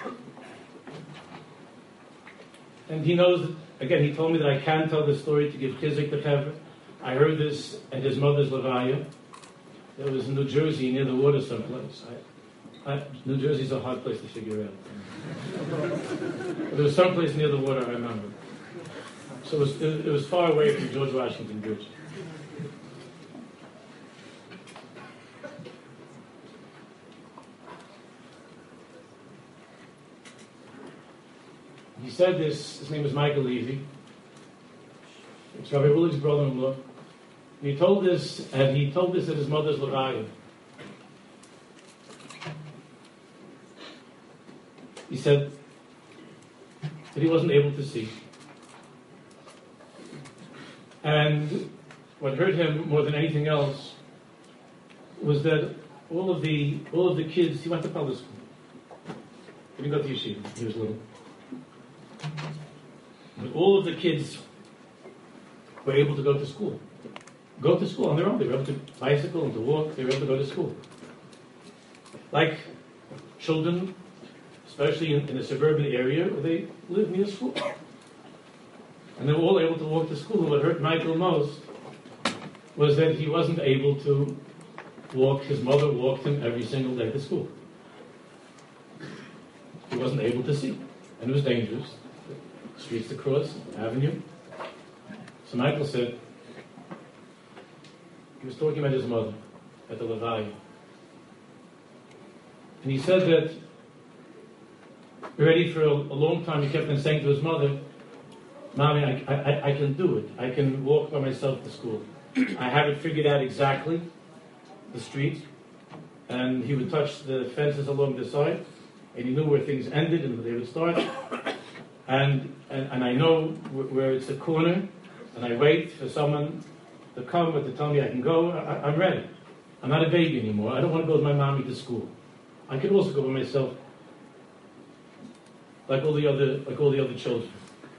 and he knows that, again, he told me that I can tell this story to give chizik to Chevra. I heard this at his mother's Levaya. It was in New Jersey, near the water someplace. I, I, New Jersey's a hard place to figure out. But there was someplace near the water, I remember. So it was, it, it was far away from George Washington Bridge. he said this, his name was Michael Levy. It's Rabbi Willig's brother-in-law. And he told this, and he told this at his mother's levaya. He said that he wasn't able to see. And what hurt him more than anything else was that all of the all of the kids, he went to public school. He didn't go to yeshiva, he was little. But all of the kids were able to go to school. Go to school on their own. They were able to bicycle and to walk. They were able to go to school. Like children, especially in, in a suburban area where they live near school. And they were all able to walk to school. And what hurt Michael most was that he wasn't able to walk. His mother walked him every single day to school. He wasn't able to see. And it was dangerous. Streets to cross, avenue. So Michael said, he was talking about his mother at the Levaya. And he said that already for a, a long time he kept on saying to his mother, Mommy, I, I, I can do it. I can walk by myself to school. I have it figured out exactly, the street. And he would touch the fences along the side, and he knew where things ended and where they would start. And, and, and I know wh- where it's a corner, and I wait for someone to come or to tell me I can go. I, I'm ready. I'm not a baby anymore. I don't want to go with my mommy to school. I could also go by myself, like all the other, like all the other children.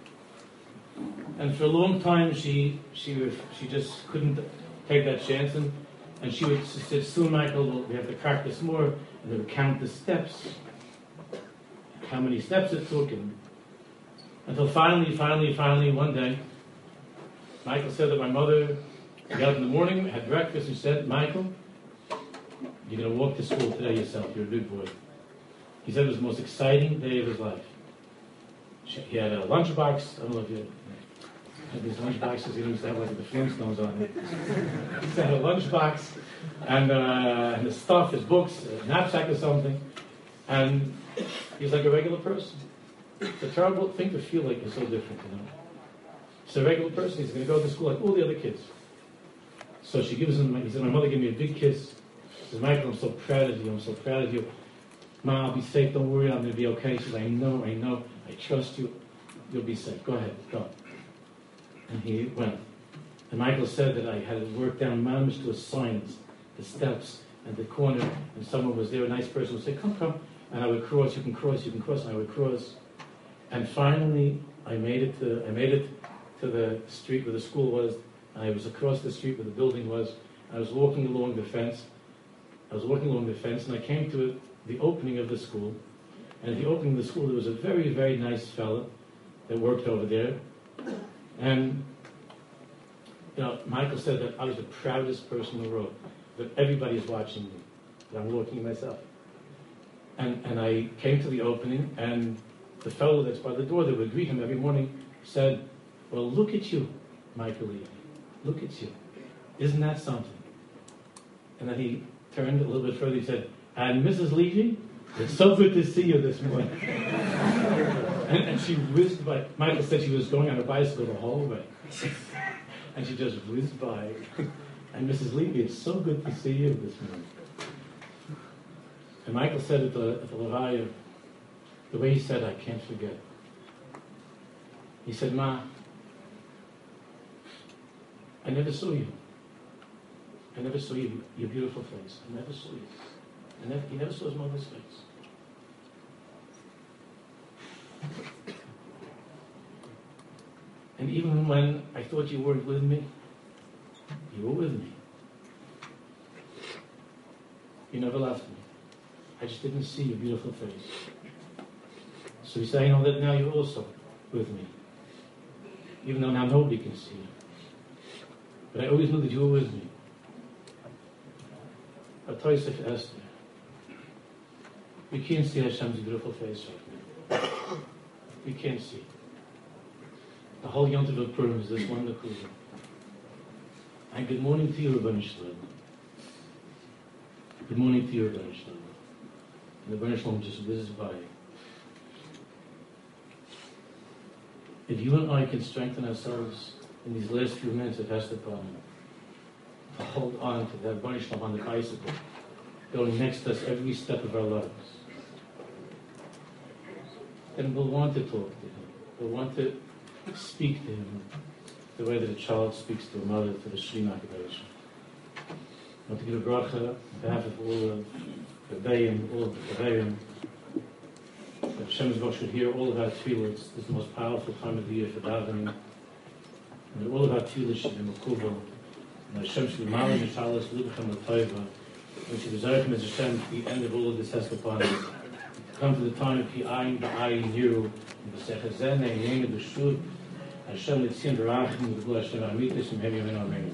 And for a long time, she she ref- she just couldn't take that chance, and, and she would say, "Soon, Michael, we'll, we have to practice more." And they would count the steps, how many steps it took, and until finally, finally, finally, one day, Michael said that my mother got up in the morning, had breakfast, and said, "Michael, you're going to walk to school today yourself. You're a big boy." He said it was the most exciting day of his life. He had a lunchbox. I don't know if you had these lunchboxes. He used to have like the Flintstones on it. He had a lunchbox and, uh, and his stuff, his books, a knapsack or something. And he was like a regular person. It's a terrible thing to feel like you're so different, you know. He's a regular person. He's going to go to school like all the other kids. So she gives him, he said, my mother gave me a big kiss. She said, Michael, I'm so proud of you. I'm so proud of you. Mom, I'll be safe. Don't worry. I'm going to be okay. She said, I know, I know. I trust you. You'll be safe. Go ahead. Go. And he went. And Michael said that I had to work down mountains to a science, the steps and the corner, and someone was there, a nice person would say, come, come. And I would cross, you can cross, you can cross, and I would cross. And finally, I made it to, I made it to the street where the school was, and I was across the street where the building was. I was walking along the fence. I was walking along the fence, and I came to the opening of the school. And at the opening of the school, there was a very, very nice fellow that worked over there. And, you know, Michael said that I was the proudest person in the world, that everybody's watching me, that I'm walking myself. And and I came to the opening, and the fellow that's by the door that would greet him every morning said, well, look at you, Michael Levy. Look at you. Isn't that something? And then he turned a little bit further, he said, and Missus Levy, it's so good to see you this morning. and, and she whizzed by. Michael said she was going on a bicycle the whole way. And she just whizzed by. And Missus Levy, it's so good to see you this morning. And Michael said at the, at the Levaya, the way he said, I can't forget. He said, Ma, I never saw you. I never saw you, your beautiful face. I never saw you. I never, he never saw his mother's face. And even when I thought you weren't with me, you were with me. You never left me. I just didn't see your beautiful face. So he said, I know that now you're also with me. Even though now nobody can see you. But I always knew that you were with me. A Tosef Esther. We can't see Hashem's beautiful face right now. We can't see. The whole Yom Tov Purim is this wonderful. And good morning to you, Rebbeinu Shalom. Good morning to you, Rebbeinu Shalom. And the Rebbeinu Shalom just whizzes by. If you and I can strengthen ourselves in these last few minutes of Hester Parliament, to hold on to that Baruch Shalom on the bicycle, going next to us every step of our lives, then we'll want to talk to him. We'll want to speak to him the way that a child speaks to a mother for the Shema Kedosh. I want to give a bracha on behalf of all of the Rebbeim, all of the Rebbeim, that Hashem Yisrael should hear all of our tefillahs. This is the most powerful time of the year for davening. And that all of our tefillahs should be mekubal. And Hashem should be malim mishalas libachem l'toiva. And should be zarechim as Hashem at the end of all of this Heskepanim. Come to the time of Ki Ayin Ba'ayin Yiru, and B'sechah Zeneh, Yein B'shut, Hashem Litzin B'rachim, B'gul Hashem Amitis, and Hem Yamin Amen.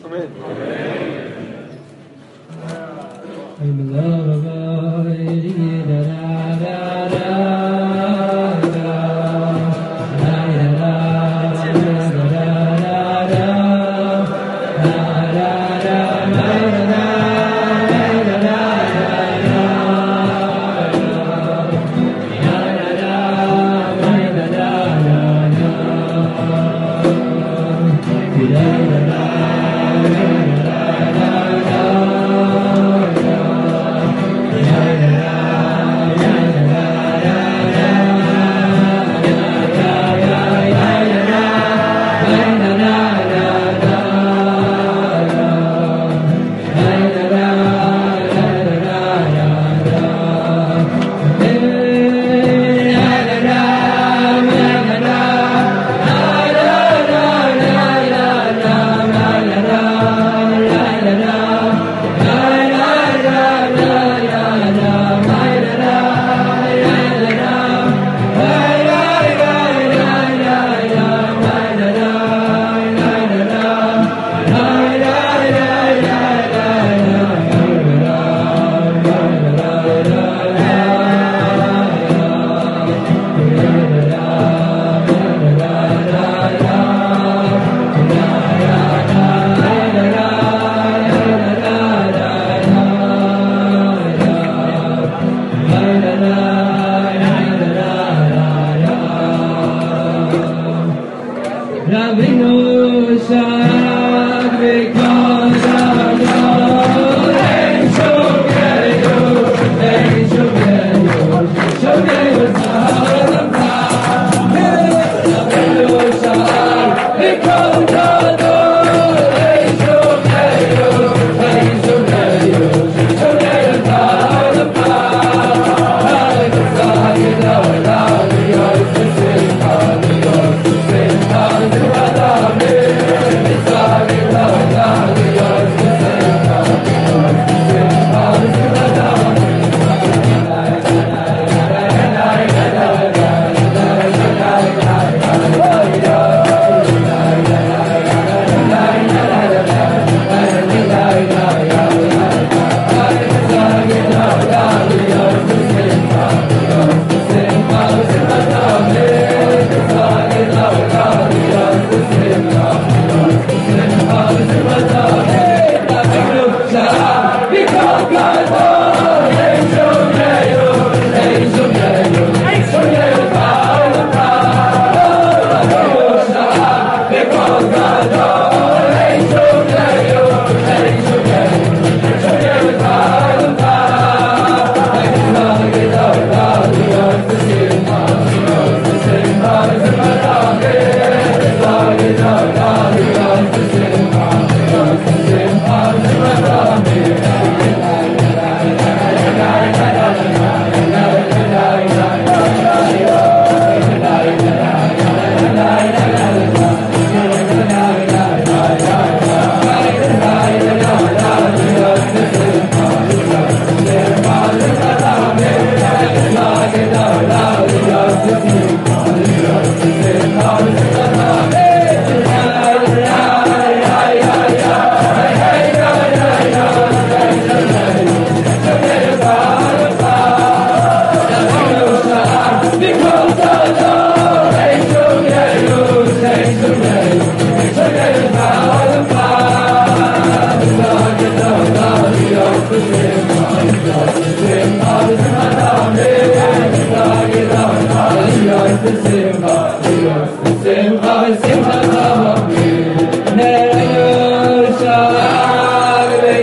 Yeah.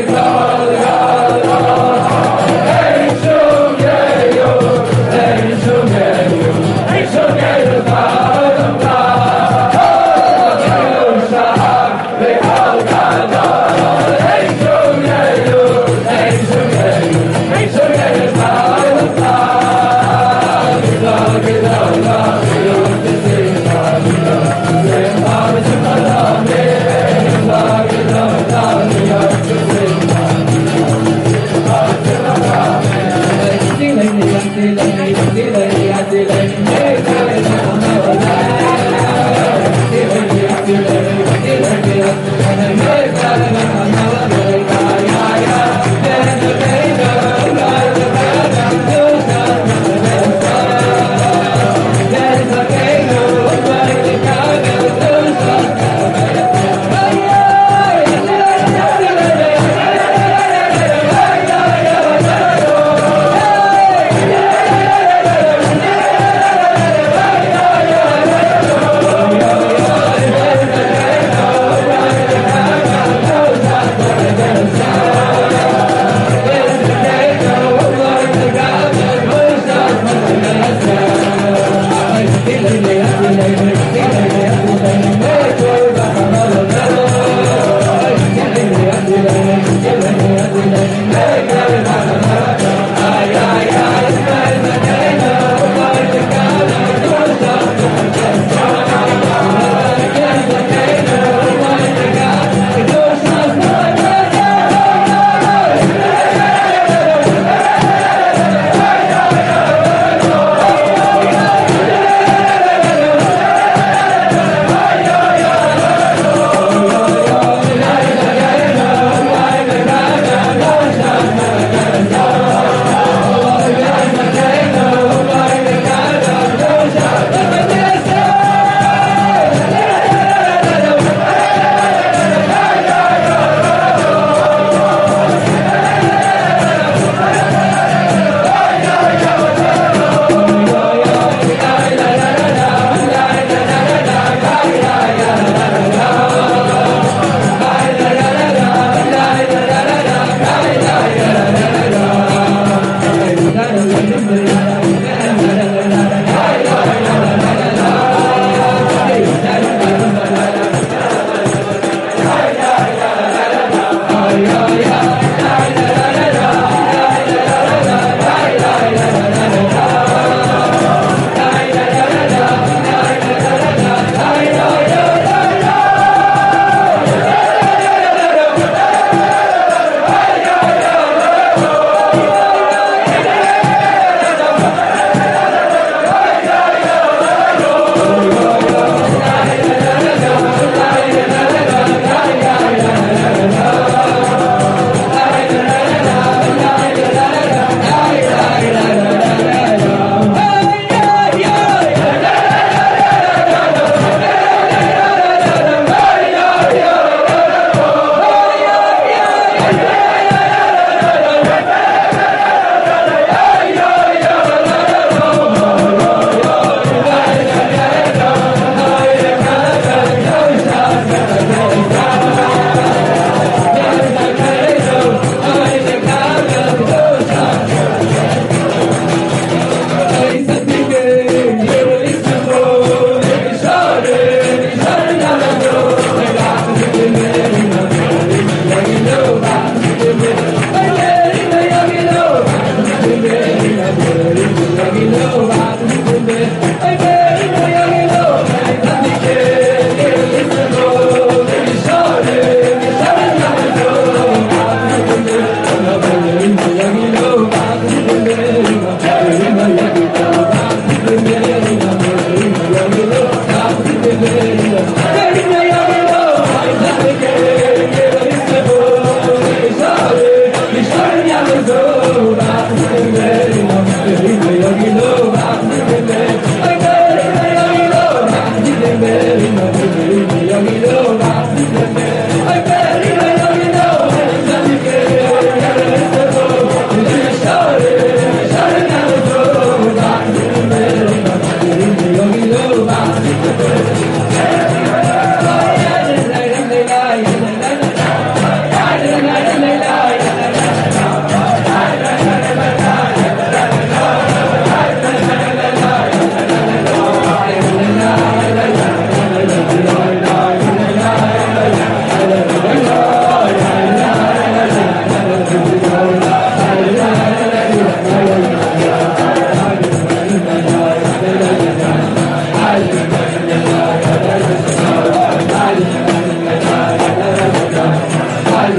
Thank you.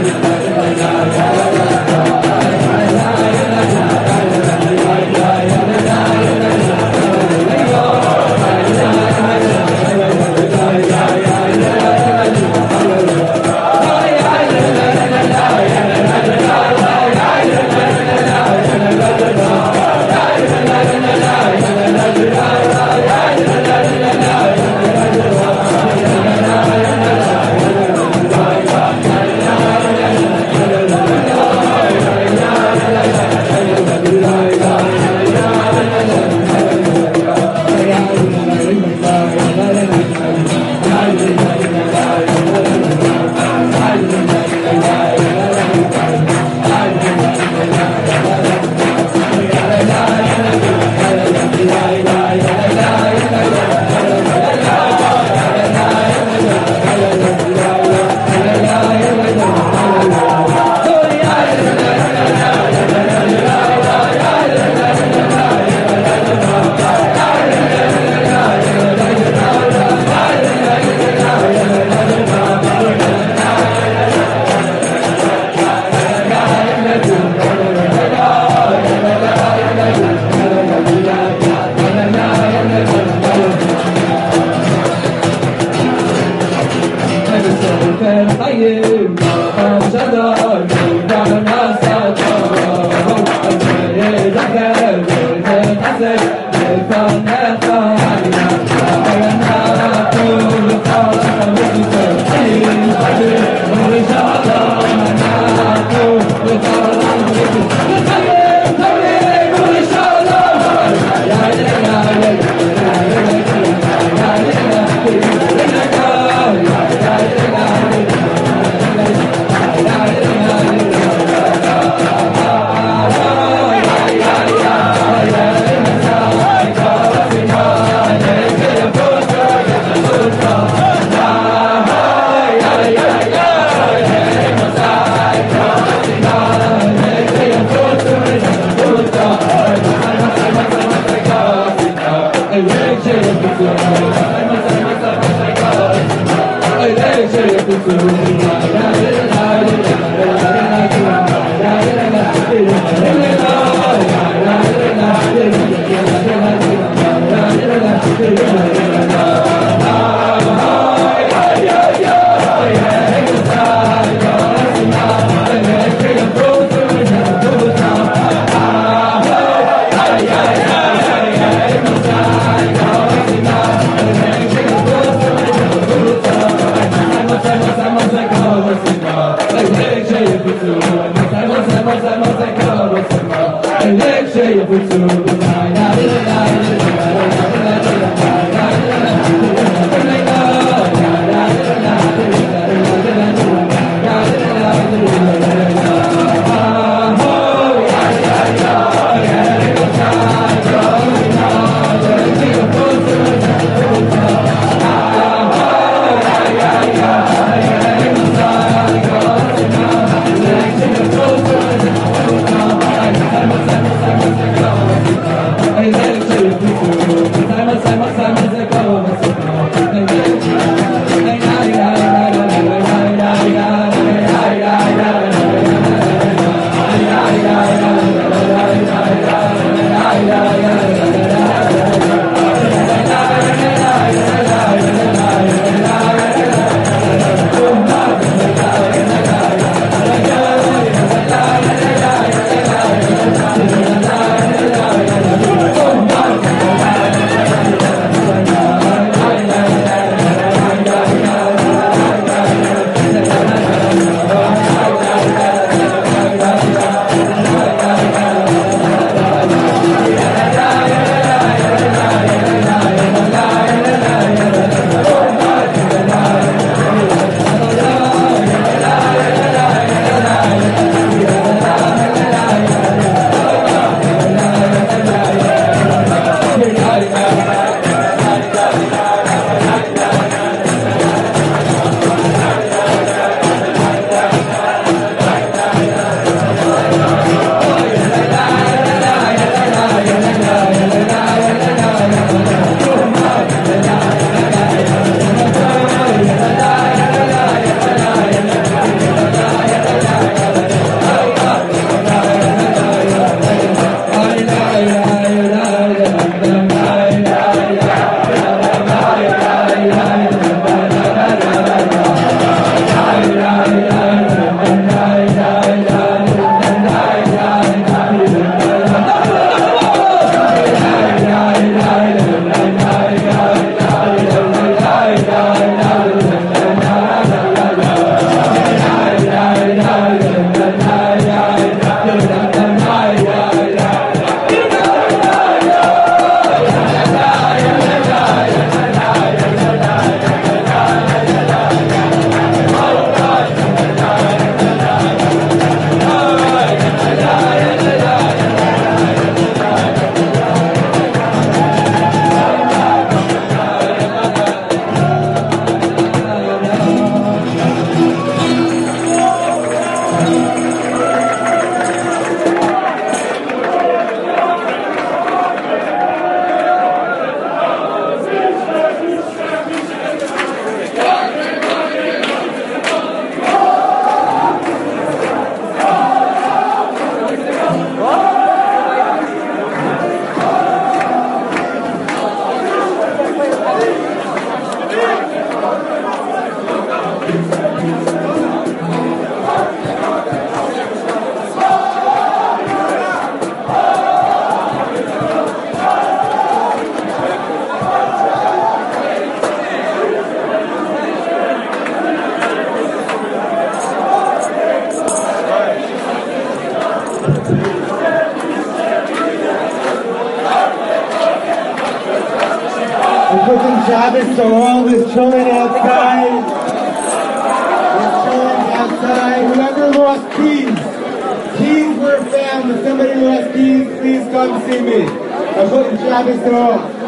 Hey, Shabbos to all the children outside. The children outside. Whoever lost keys. Keys were found. If somebody lost keys, please come see me. I'm putting Shabbos to all.